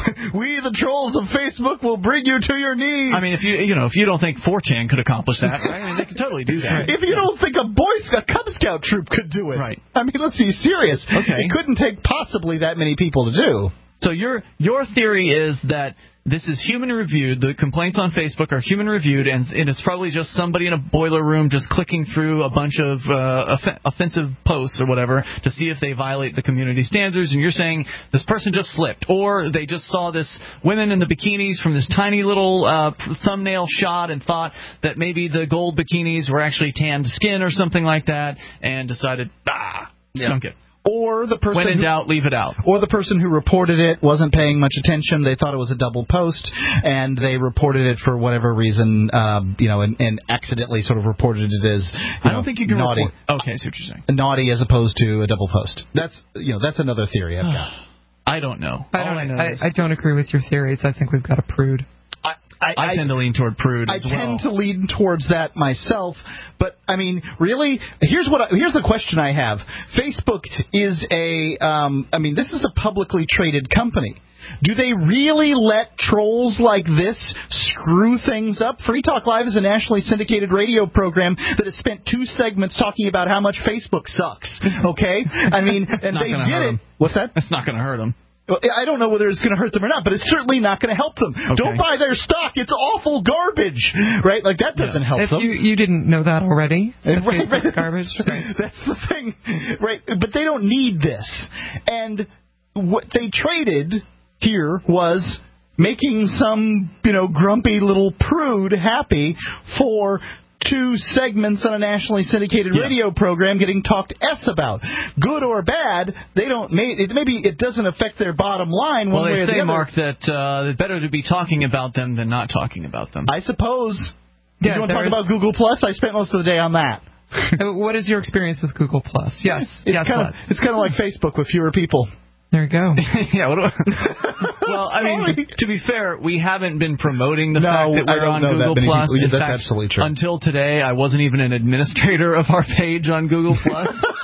We, the trolls of Facebook, will bring you to your knees. I mean, if you you know if you don't think four chan could accomplish that, right? I mean, they could totally do that. If you don't think a Boy Scout, Cub Scout troop could do it, right? I mean, let's be serious. Okay. It couldn't take possibly that many people to do. So your your theory is that this is human reviewed. The complaints on Facebook are human reviewed, and, and it's probably just somebody in a boiler room just clicking through a bunch of uh, off- offensive posts or whatever to see if they violate the community standards. And you're saying this person just slipped, or they just saw this women in the bikinis from this tiny little uh, thumbnail shot and thought that maybe the gold bikinis were actually tanned skin or something like that, and decided, ah, Yeah. skunk it. Or the person when in who, doubt, leave it out. Or the person who reported it wasn't paying much attention. They thought it was a double post, and they reported it for whatever reason, um, you know, and, and accidentally sort of reported it as you I know, don't think you can naughty. report. Okay, I see what you're saying. Naughty as opposed to a double post. That's you know that's another theory I've got. I don't know. I All don't, I know I, is- I don't agree with your theories. I think we've got a prude. I, I tend to lean toward prude I as well. tend to lean towards that myself, but I mean, really, here's what I, here's the question I have. Facebook is a, um, I mean, this is a publicly traded company. Do they really let trolls like this screw things up? Free Talk Live is a nationally syndicated radio program that has spent two segments talking about how much Facebook sucks. Okay, I mean, and not they gonna did hurt it. 'em. What's that? It's not going to hurt them. I don't know whether it's going to hurt them or not, but it's certainly not going to help them. Okay. Don't buy their stock. It's awful garbage, right? Like, that doesn't Yeah. help If them. you, you didn't know that already, that Right, Facebook's right. garbage. Right. That's the thing, right? But they don't need this. And what they traded here was making some, you know, grumpy little prude happy for two segments on a nationally syndicated Yeah. radio program getting talked S about. Good or bad, they don't. May, it, maybe it doesn't affect their bottom line one Well, way they or the say, other. Mark, that uh, it's better to be talking about them than not talking about them. I suppose. Yeah, you want to talk there's- about Google Plus? I spent most of the day on that. Uh, What is your experience with Google Plus? Yes. It's yes, kind of let's. it's kind of like Facebook with fewer people. There you go. yeah. What do I, well, I mean, Sorry. to be fair, we haven't been promoting the No, fact that I we're don't on know that Google many Plus. people- yeah, In that's fact, absolutely true. Until today, I wasn't even an administrator of our page on Google Plus.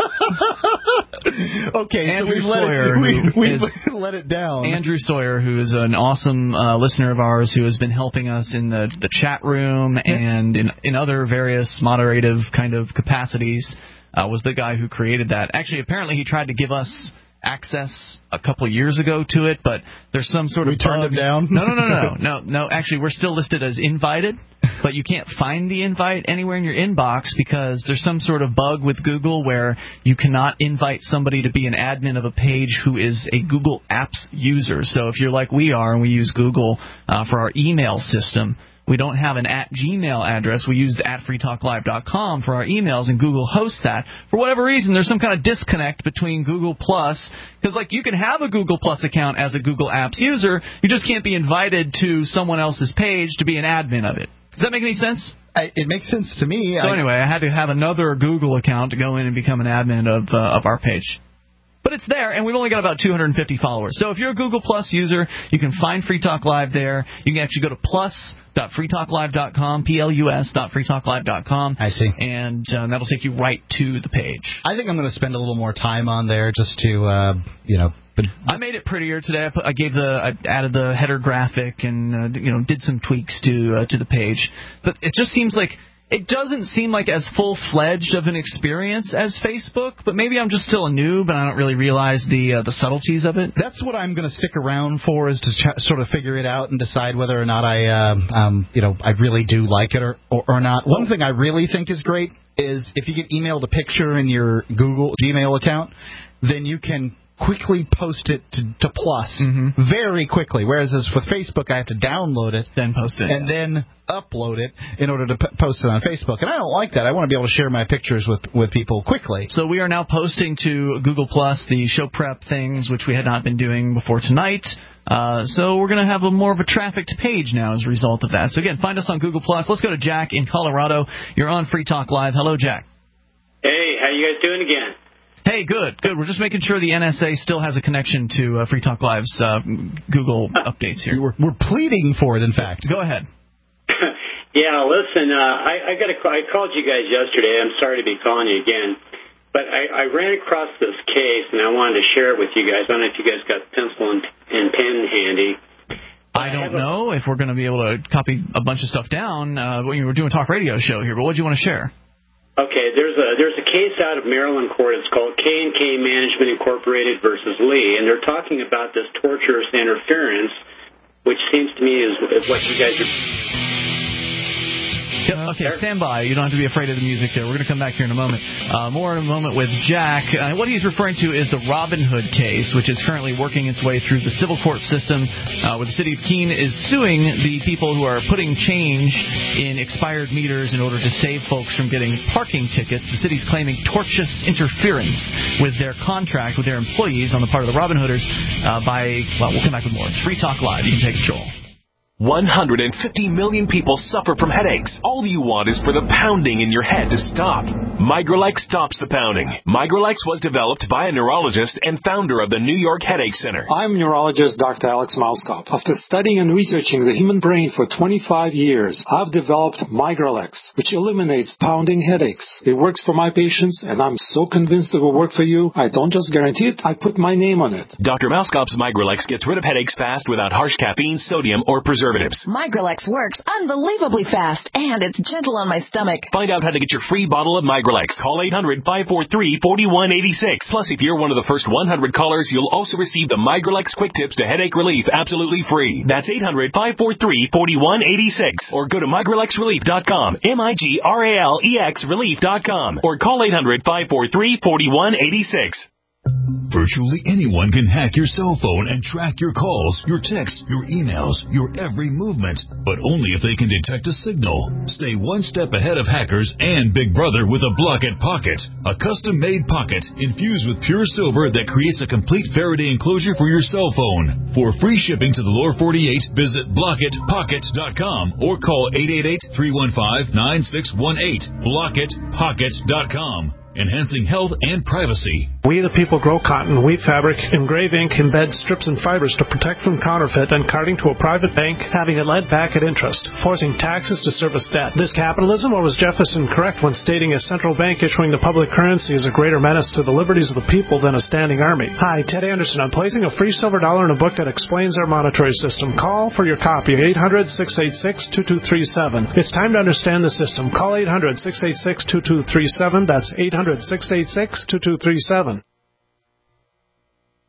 Okay, Andrew so we've let Sawyer, it, we, who we've is- let it down. Andrew Sawyer, who is an awesome uh, listener of ours, who has been helping us in the, the chat room and in, in other various moderative kind of capacities, uh, was the guy who created that. Actually, apparently he tried to give us access a couple years ago to it, but there's some sort of we turned bug. them down. No, no, no, no, no, no. Actually, we're still listed as invited, but you can't find the invite anywhere in your inbox because there's some sort of bug with Google where you cannot invite somebody to be an admin of a page who is a Google Apps user. So if you're like we are and we use Google uh, for our email system, we don't have an at Gmail address. We use the at free talk live dot com for our emails, and Google hosts that. For whatever reason, there's some kind of disconnect between Google Plus, because like you can have a Google Plus account as a Google Apps user, you just can't be invited to someone else's page to be an admin of it. Does that make any sense? I, it makes sense to me. So I, anyway, I had to have another Google account to go in and become an admin of uh, of our page. But it's there, and we've only got about two hundred fifty followers. So if you're a Google Plus user, you can find Free Talk Live there. You can actually go to plus dot free talk live dot com, P L U S dot free talk live dot com. I see. And uh, that'll take you right to the page. I think I'm going to spend a little more time on there just to, uh, you know. But I made it prettier today. I, put, I gave the, I added the header graphic and uh, you know did some tweaks to uh, to the page. But it just seems like. It doesn't seem like as full-fledged of an experience as Facebook, but maybe I'm just still a noob and I don't really realize the uh, the subtleties of it. That's what I'm going to stick around for, is to ch- sort of figure it out and decide whether or not I, uh, um, you know, I really do like it or, or, or not. One thing I really think is great is if you get emailed a picture in your Google Gmail account, then you can quickly post it to, to Plus mm-hmm. very quickly, whereas as with Facebook, I have to download it, then post it, and then upload it in order to p- post it on Facebook. And I don't like that. I want to be able to share my pictures with, with people quickly. So we are now posting to Google Plus the show prep things, which we had not been doing before tonight. Uh, so we're going to have a more of a trafficked page now as a result of that. So again, find us on Google Plus. Let's go to Jack in Colorado. You're on Free Talk Live. Hello, Jack. Hey, how you guys doing again? Hey, good, good. We're just making sure the N S A still has a connection to uh, Free Talk Live's uh, Google updates here. We're, we're pleading for it, in fact. Go ahead. Yeah, listen, uh, I, I got a, I called you guys yesterday. I'm sorry to be calling you again, but I, I ran across this case, and I wanted to share it with you guys. I don't know if you guys got pencil and, and pen handy. I don't I know a, if we're going to be able to copy a bunch of stuff down uh, when you were doing a talk radio show here, but what do you want to share? Okay, there's a there's a case out of Maryland court. It's called K and K Management Incorporated versus Lee, and they're talking about this torturous interference, which seems to me is, is what you guys are. Yep, okay, stand by. You don't have to be afraid of the music there. We're going to come back here in a moment. Uh, more in a moment with Jack. Uh, what he's referring to is the Robin Hood case, which is currently working its way through the civil court system, uh, where the city of Keene is suing the people who are putting change in expired meters in order to save folks from getting parking tickets. The city's claiming tortious interference with their contract with their employees on the part of the Robin Hooders uh, by, well, we'll come back with more. It's Free Talk Live. You can take control. one hundred fifty million people suffer from headaches. All you want is for the pounding in your head to stop. Migralex stops the pounding. Migralex was developed by a neurologist and founder of the New York Headache Center. I'm neurologist Doctor Alex Mauskop. After studying and researching the human brain for twenty-five years, I've developed Migralex, which eliminates pounding headaches. It works for my patients, and I'm so convinced it will work for you, I don't just guarantee it, I put my name on it. Doctor Mauskop's Migralex gets rid of headaches fast without harsh caffeine, sodium, or preservatives. Migralex works unbelievably fast, and it's gentle on my stomach. Find out how to get your free bottle of Migralex. Call eight hundred, five four three, four one eight six. Plus, if you're one of the first one hundred callers, you'll also receive the Migralex Quick Tips to Headache Relief absolutely free. That's eight hundred, five four three, four one eight six. Or go to migralex relief dot com, M I G R A L E X relief dot com. Or call eight hundred, five four three, four one eight six. Virtually anyone can hack your cell phone and track your calls, your texts, your emails, your every movement, but only if they can detect a signal. Stay one step ahead of hackers and Big Brother with a Blockit Pocket, a custom-made pocket infused with pure silver that creates a complete Faraday enclosure for your cell phone. For free shipping to the lower forty-eight, visit blockit pocket dot com or call eight eight eight, three one five, nine six one eight. blockit pocket dot com. Enhancing health and privacy. We the people grow cotton, weave fabric, engrave ink, embed strips and fibers to protect from counterfeit and carting to a private bank, having it lent back at interest, forcing taxes to service debt. This capitalism, or was Jefferson correct when stating a central bank issuing the public currency is a greater menace to the liberties of the people than a standing army? Hi, Ted Anderson. I'm placing a free silver dollar in a book that explains our monetary system. Call for your copy, eight hundred, six eight six, two two three seven. It's time to understand the system. Call eight hundred, six eight six, two two three seven. That's eight hundred, six eight six, two two three seven.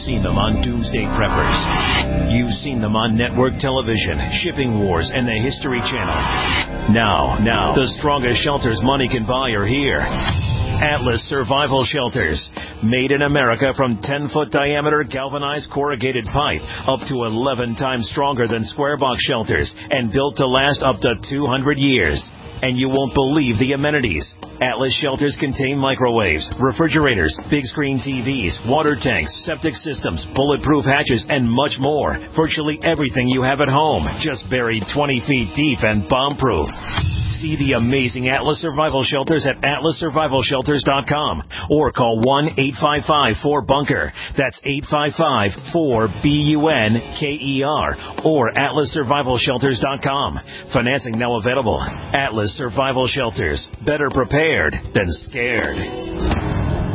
seen them on Doomsday Preppers. You've seen them on network television, Shipping Wars, and the History Channel. Now, now, the strongest shelters money can buy are here. Atlas Survival Shelters. Made in America from ten-foot diameter galvanized corrugated pipe, up to eleven times stronger than square box shelters, and built to last up to two hundred years. And you won't believe the amenities. Atlas shelters contain microwaves, refrigerators, big screen T Vs, water tanks, septic systems, bulletproof hatches, and much more. Virtually everything you have at home, just buried twenty feet deep and bomb-proof. See the amazing Atlas Survival Shelters at atlas survival shelters dot com or call one eight five five four bunker. That's eight five five four B U N K E R or atlas survival shelters dot com. Financing now available. Atlas Survival Shelters. Better prepared than scared.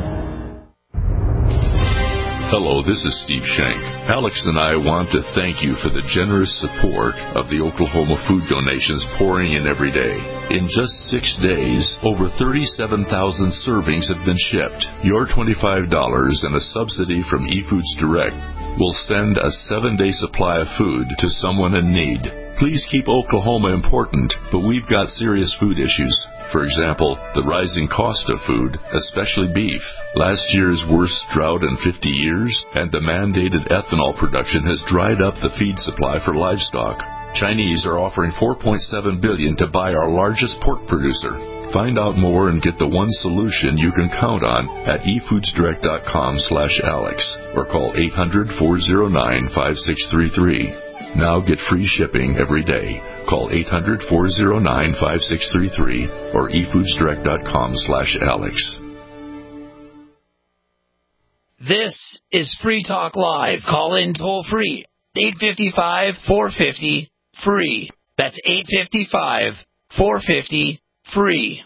Hello, this is Steve Shank. Alex and I want to thank you for the generous support of the Oklahoma food donations pouring in every day. In just six days, over thirty-seven thousand servings have been shipped. Your twenty-five dollars and a subsidy from eFoods Direct will send a seven-day supply of food to someone in need. Please keep Oklahoma important, but we've got serious food issues. For example, the rising cost of food, especially beef, last year's worst drought in fifty years, and the mandated ethanol production has dried up the feed supply for livestock. Chinese are offering four point seven billion dollars to buy our largest pork producer. Find out more and get the one solution you can count on at e foods direct dot com slash alex or call eight hundred, four oh nine, five six three three. Now get free shipping every day. Call eight hundred, four oh nine, five six three three or e foods direct dot com slash alex. This is Free Talk Live. Call in toll free. eight five five, four five zero, free. That's eight five five, four five zero, free.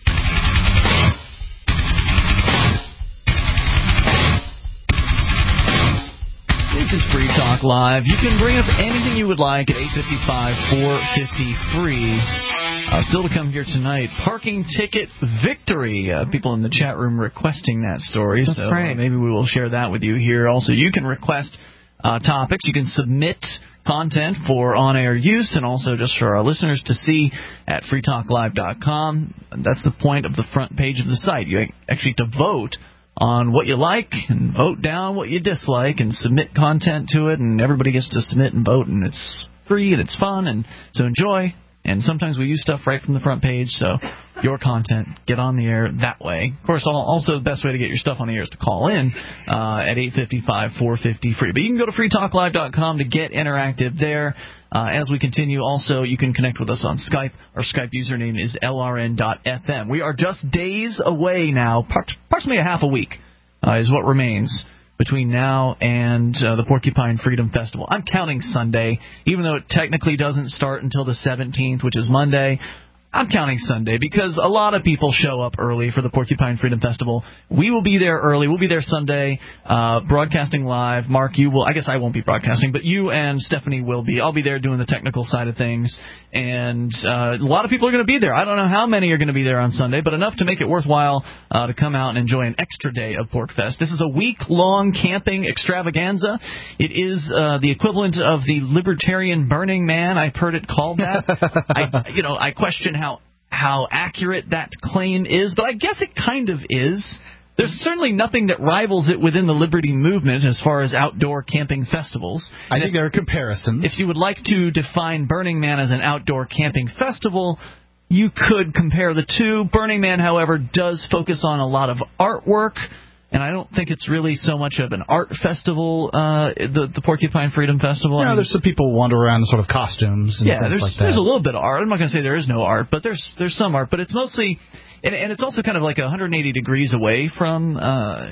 This is Free Talk Live. You can bring up anything you would like at eight five five, four five zero, free. Uh, still to come here tonight, parking ticket victory. Uh, people in the chat room requesting that story, That's so right. uh, maybe we will share that with you here. Also, you can request uh, topics. You can submit content for on-air use and also just for our listeners to see at free talk live dot com. That's the point of the front page of the site. You actually get to vote on what you like and vote down what you dislike and submit content to it, and everybody gets to submit and vote, and it's free and it's fun, and so enjoy. And sometimes we use stuff right from the front page, so your content, get on the air that way. Of course, also the best way to get your stuff on the air is to call in uh, at eight five five, four five zero, free. But you can go to free talk live dot com to get interactive there. Uh, as we continue, also, you can connect with us on Skype. Our Skype username is L R N dot F M. We are just days away now, approximately a half a week uh, is what remains between now and uh, the Porcupine Freedom Festival. I'm counting Sunday, even though it technically doesn't start until the seventeenth, which is Monday. I'm counting Sunday because a lot of people show up early for the Porcupine Freedom Festival. We will be there early. We'll be there Sunday, uh, broadcasting live. Mark, you will. I guess I won't be broadcasting, but you and Stephanie will be. I'll be there doing the technical side of things. And uh, a lot of people are going to be there. I don't know how many are going to be there on Sunday, but enough to make it worthwhile uh, to come out and enjoy an extra day of PorcFest. This is a week-long camping extravaganza. It is uh, the equivalent of the Libertarian Burning Man. I've heard it called that. I, you know, I question how how accurate that claim is, but I guess it kind of is. There's certainly nothing that rivals it within the Liberty movement as far as outdoor camping festivals. I and think if, there are comparisons. If you would like to define Burning Man as an outdoor camping festival, you could compare the two. Burning Man, however, does focus on a lot of artwork, and I don't think it's really so much of an art festival, uh, the, the Porcupine Freedom Festival. Yeah, I mean, there's some people who wander around in sort of costumes and yeah, things there's, like that. there's a little bit of art. I'm not going to say there is no art, but there's there's some art. But it's mostly, and, and it's also kind of like one hundred eighty degrees away from, uh,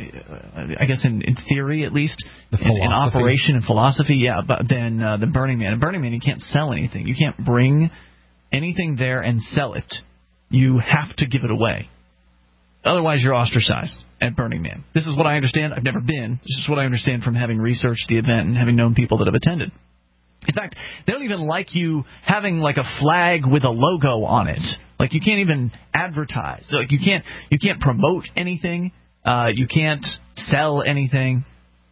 I guess in, in theory at least, the in, in operation and philosophy, yeah, but then uh, the Burning Man. In Burning Man, you can't sell anything. You can't bring anything there and sell it. You have to give it away. Otherwise, you're ostracized at Burning Man. This is what I understand. I've never been. This is what I understand from having researched the event and having known people that have attended. In fact, they don't even like you having like a flag with a logo on it. Like you can't even advertise. Like you can't you can't promote anything. Uh, you can't sell anything.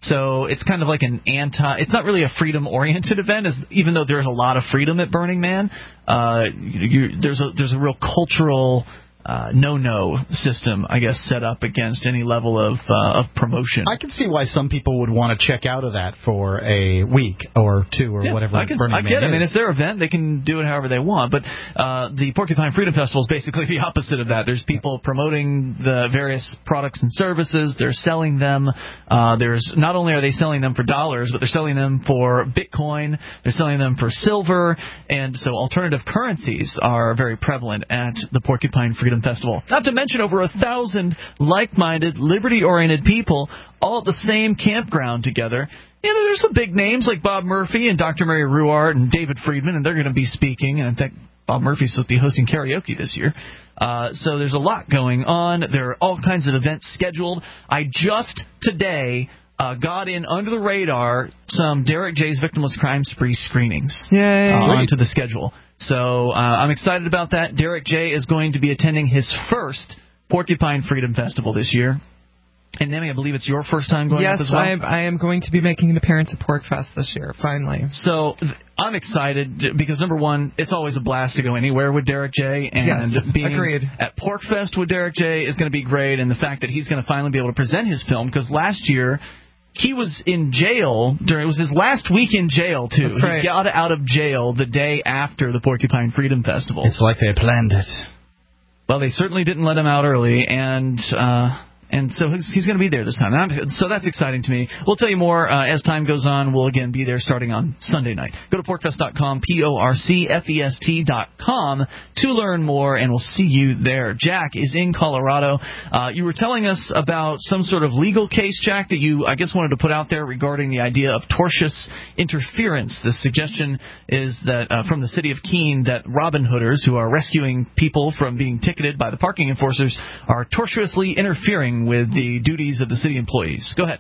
So it's kind of like an anti. It's not really a freedom-oriented event, as even though there's a lot of freedom at Burning Man. Uh, you, you, there's a there's a real cultural uh, no-no system, I guess, set up against any level of uh, of promotion. I can see why some people would want to check out of that for a week or two or yeah, whatever. I, can, Burning I Man get it. is. I mean, it's their event. They can do it however they want. But uh, the Porcupine Freedom Festival is basically the opposite of that. There's people promoting the various products and services. They're selling them. Uh, there's not only are they selling them for dollars, but they're selling them for Bitcoin. They're selling them for silver. And so alternative currencies are very prevalent at the Porcupine Freedom Festival. Not to mention over a thousand like-minded, liberty-oriented people all at the same campground together. You know, there's some big names like Bob Murphy and Doctor Mary Ruwart and David Friedman, and they're going to be speaking. And in fact, Bob Murphy's supposed to be hosting karaoke this year. Uh, so there's a lot going on. There are all kinds of events scheduled. I just today uh, got in under the radar some Derek J's Victimless Crime Spree screenings Yay. uh, onto the schedule. So uh, I'm excited about that. Derek J is going to be attending his first Porcupine Freedom Festival this year. And Nemi, I believe it's your first time going yes, up as well? Yes, I am going to be making an appearance at PorcFest this year, finally. So th- I'm excited because, number one, it's always a blast to go anywhere with Derek J. And yes, being agreed. at PorcFest with Derek J is going to be great. And the fact that he's going to finally be able to present his film, because last year he was in jail. During, it was his last week in jail, too. That's right. He got out of jail the day after the Porcupine Freedom Festival. It's like they planned it. Well, they certainly didn't let him out early, and uh, and so he's, he's going to be there this time. And I'm, so that's exciting to me. We'll tell you more uh, as time goes on. We'll, again, be there starting on Sunday night. Go to porcfest dot com, P O R C F E S T dot com, to learn more, and we'll see you there. Jack is in Colorado. Uh, you were telling us about some sort of legal case, Jack, that you, I guess, wanted to put out there regarding the idea of tortious interference. The suggestion is that uh, from the city of Keene that Robin Hooders, who are rescuing people from being ticketed by the parking enforcers, are tortiously interfering with the duties of the city employees. Go ahead.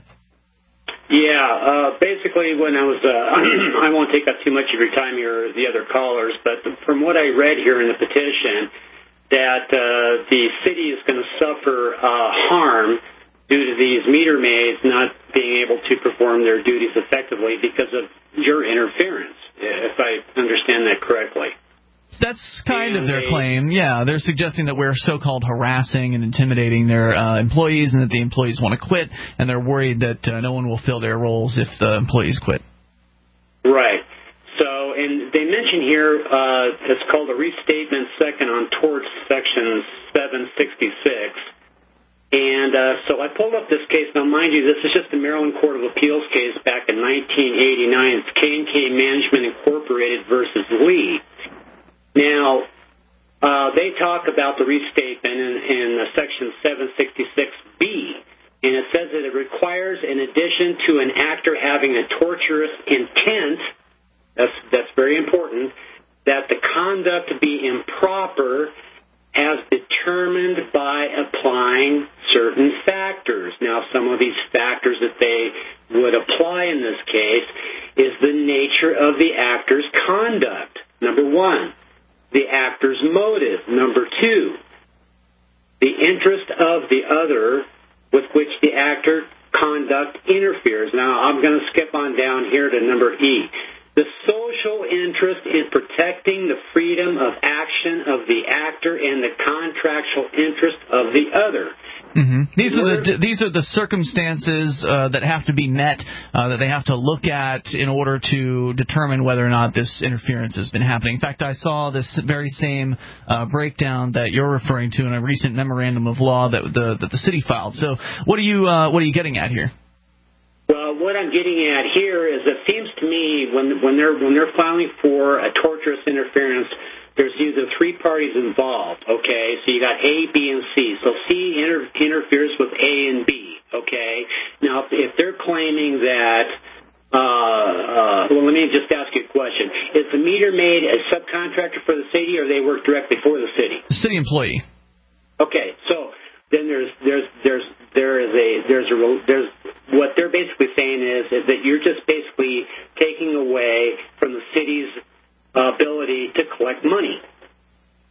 Yeah, uh, basically when I was, uh, I won't take up too much of your time here, the other callers, but from what I read here in the petition, that uh, the city is going to suffer uh, harm due to these meter maids not being able to perform their duties effectively because of your interference, if I understand that correctly. That's kind of their claim. Yeah, they're suggesting that we're so-called harassing and intimidating their uh, employees, and that the employees want to quit, and they're worried that uh, no one will fill their roles if the employees quit. Right. So, and they mention here uh, it's called a restatement second on torts, section seven sixty-six. And uh, so I pulled up this case. Now, mind you, this is just a Maryland Court of Appeals case back in nineteen eighty-nine. It's K and K Management Incorporated versus Lee. Now, uh, they talk about the restatement in, in uh, section seven sixty-six B, and it says that it requires, in addition to an actor having a torturous intent, that's, that's very important, that the conduct be improper as determined by applying certain factors. Now, some of these factors that they would apply in this case is the nature of the actor's conduct, number one. The actor's motive, number two. The interest of the other with which the actor conduct interferes. Now, I'm going to skip on down here to number E. The social interest in protecting the freedom of action of the actor and the contractual interest of the other. Mm-hmm. These are the these are the circumstances uh, that have to be met, uh, that they have to look at in order to determine whether or not this interference has been happening. In fact, I saw this very same uh, breakdown that you're referring to in a recent memorandum of law that the that the city filed. So, what are you uh, what are you getting at here? Well, what I'm getting at here is it seems to me when when they're when they're filing for a torturous interference, there's either three parties involved, okay? So you got A, B, and C. So C inter- interferes with A and B, okay? Now, if they're claiming that, uh, uh, well, let me just ask you a question. Is the meter maid a subcontractor for the city, or they work directly for the city? City employee. Okay, so then there's there's there's there is a there's a there's what they're basically saying is is that you're just basically taking away from the city's ability to collect money.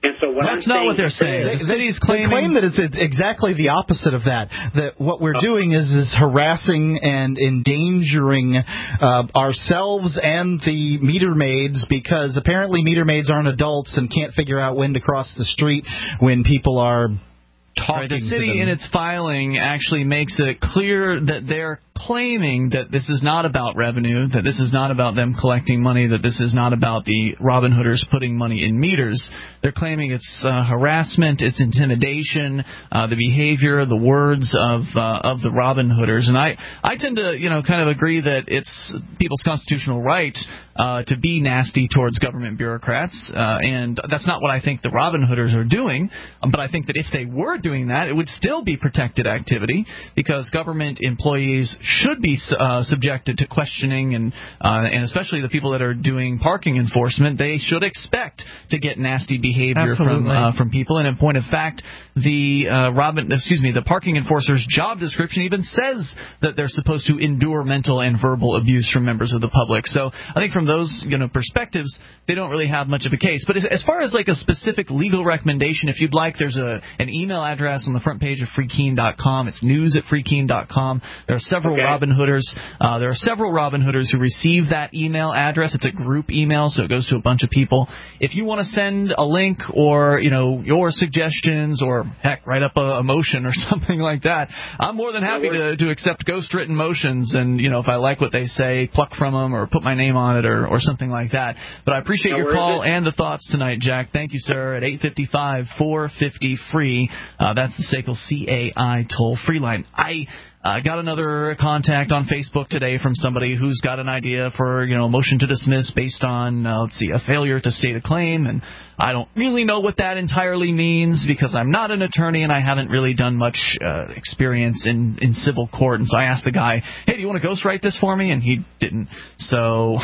And so what That's I'm not what they're saying. They, The city's they, claiming... they claim that it's exactly the opposite of that. That what we're doing is, is harassing and endangering uh, ourselves and the meter maids, because apparently meter maids aren't adults and can't figure out when to cross the street when people are talking right, the to city them. in its filing actually makes it clear that they're claiming that this is not about revenue, that this is not about them collecting money, that this is not about the Robin Hooders putting money in meters. They're claiming it's uh, harassment, it's intimidation, uh, the behavior, the words of uh, of the Robin Hooders. And I, I tend to, you know, kind of agree that it's people's constitutional right uh, to be nasty towards government bureaucrats, uh, and that's not what I think the Robin Hooders are doing. Um, but I think that if they were doing that, it would still be protected activity, because government employees should be uh, subjected to questioning, and uh, and especially the people that are doing parking enforcement, they should expect to get nasty behavior Absolutely. from uh, from people. And in point of fact, the uh, Robin, excuse me, the parking enforcer's job description even says that they're supposed to endure mental and verbal abuse from members of the public. So I think from those, you know, perspectives, they don't really have much of a case. But as, as far as like a specific legal recommendation, if you'd like, there's a an email address on the front page of free keene dot com. It's news at free keene dot com. There are several okay. Robin Hooders. Uh, there are several Robin Hooders who receive that email address. It's a group email, so it goes to a bunch of people. If you want to send a link or, you know, your suggestions, or heck, write up a, a motion or something like that, I'm more than happy to, to accept ghost-written motions. And, you know, if I like what they say, pluck from them or put my name on it or, or something like that. But I appreciate your call and the thoughts tonight, Jack. Thank you, sir. At eight five five, four five zero, free. Uh, that's the S A C L C A I toll-free line. I... I uh, got another contact on Facebook today from somebody who's got an idea for, you know, a motion to dismiss based on, uh, let's see, a failure to state a claim. And I don't really know what that entirely means, because I'm not an attorney and I haven't really done much uh, experience in, in civil court. And so I asked the guy, hey, do you want to ghostwrite this for me? And he didn't. So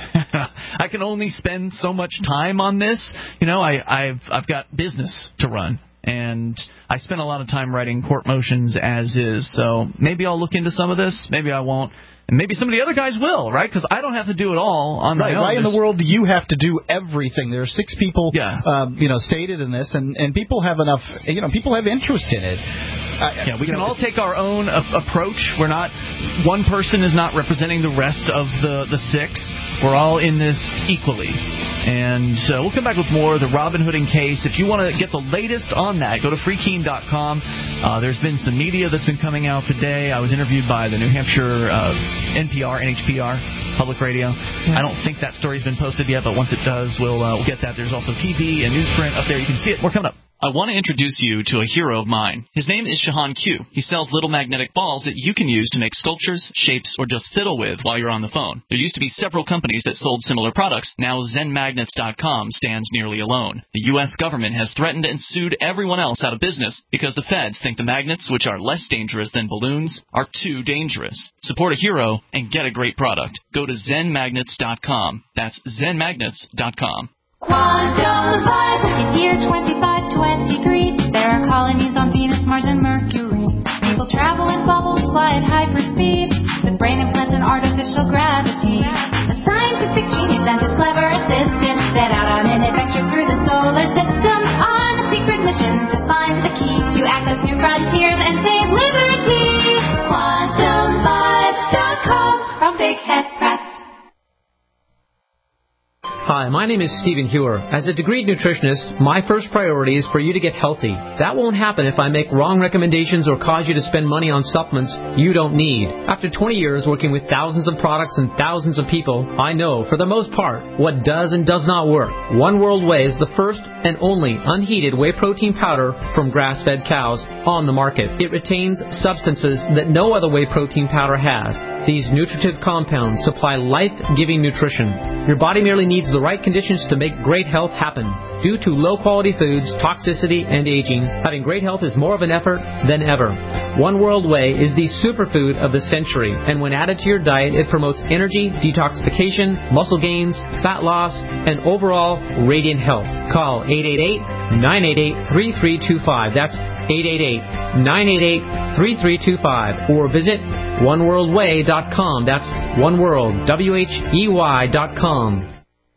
I can only spend so much time on this. You know, I, I've I've got business to run. And I spent a lot of time writing court motions as is, so maybe I'll look into some of this, maybe I won't, and maybe some of the other guys will, right? Because I don't have to do it all on right, my own. Why in the world do you have to do everything? There are six people, yeah. um, you know, stated in this, and, and people have enough, you know, people have interest in it. I, yeah, we can know, all take our own a- approach. We're not, one person is not representing the rest of the, the six. We're all in this equally. And uh, we'll come back with more of the Robin Hooding case. If you want to get the latest on that, go to free keene dot com. Uh, there's been some media that's been coming out today. I was interviewed by the New Hampshire uh, N P R, N H P R, Public Radio. Yeah. I don't think that story's been posted yet, but once it does, we'll, uh, we'll get that. There's also T V and newsprint up there. You can see it. More coming up. I want to introduce you to a hero of mine. His name is Shahan Q. He sells little magnetic balls that you can use to make sculptures, shapes, or just fiddle with while you're on the phone. There used to be several companies that sold similar products. Now Zen Magnets dot com stands nearly alone. The U S government has threatened and sued everyone else out of business because the feds think the magnets, which are less dangerous than balloons, are too dangerous. Support a hero and get a great product. Go to Zen Magnets dot com. That's Zen Magnets dot com. Quantum Vibe, it's year twenty-five twenty-three. There are colonies on Venus, Mars, and Mercury. People travel in bubbles, fly at hyperspeed, with brain implants and artificial gravity. A scientific genius and his clever assistant set out on an adventure through the solar system on a secret mission to find the key to access new frontiers and save liberty. Quantum Vibe dot com from Big Head Press. Hi, my name is Stephen Hewer. As a degreed nutritionist, my first priority is for you to get healthy. That won't happen if I make wrong recommendations or cause you to spend money on supplements you don't need. After twenty years working with thousands of products and thousands of people, I know, for the most part, what does and does not work. One World Whey is the first and only unheated whey protein powder from grass-fed cows on the market. It retains substances that no other whey protein powder has. These nutritive compounds supply life-giving nutrition. Your body merely needs the right conditions to make great health happen. Due to low-quality foods, toxicity, and aging, having great health is more of an effort than ever. One World Whey is the superfood of the century, and when added to your diet, it promotes energy, detoxification, muscle gains, fat loss, and overall radiant health. Call eight eight eight, nine eight eight, three three two five. That's eight eight eight, nine eight eight, three three two five. Or visit one world whey dot com. That's one world, W H E Y dot com.